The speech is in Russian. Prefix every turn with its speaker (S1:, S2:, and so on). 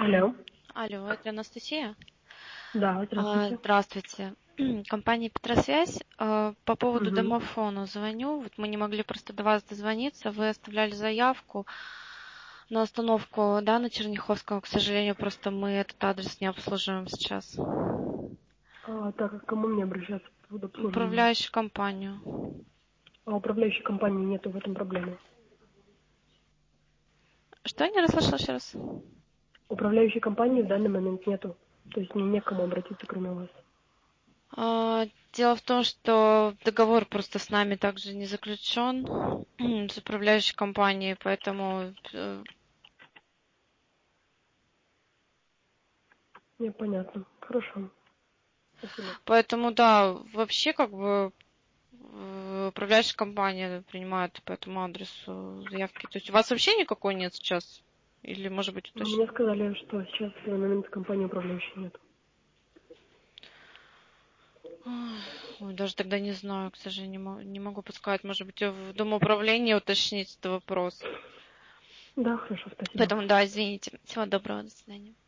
S1: Алло.
S2: Алло, это Анастасия?
S1: Да, здравствуйте.
S2: Здравствуйте. Компания Петросвязь. По поводу
S1: Мгм.
S2: домофона звоню. Вот мы не могли просто до вас дозвониться. Вы оставляли заявку на остановку, да, на Черняховского. К сожалению, просто мы этот адрес не обслуживаем сейчас.
S1: Так, а к кому мне обращаться по поводу обслуживания?
S2: Управляющую компанию.
S1: А управляющей компании нету в этом проблемы.
S2: Что я не расслышала еще раз?
S1: Управляющей компании в данный момент нету. То есть мне некому обратиться, кроме вас.
S2: Дело в том, что договор просто с нами также не заключен с управляющей компанией, поэтому
S1: Не, понятно. Хорошо. Спасибо.
S2: Поэтому, да, вообще как бы управляющая компания принимает по этому адресу заявки. То есть у вас вообще никакой нет сейчас? Или, может быть,
S1: Но мне
S2: уточнить?
S1: сказали, что сейчас в данный момент компании управляющей нет.
S2: Ой, даже тогда не знаю, к сожалению, не могу подсказать. Может быть, в домоуправлении уточнить этот вопрос.
S1: Да, хорошо, спасибо.
S2: Поэтому, да, извините. Всего доброго, до свидания.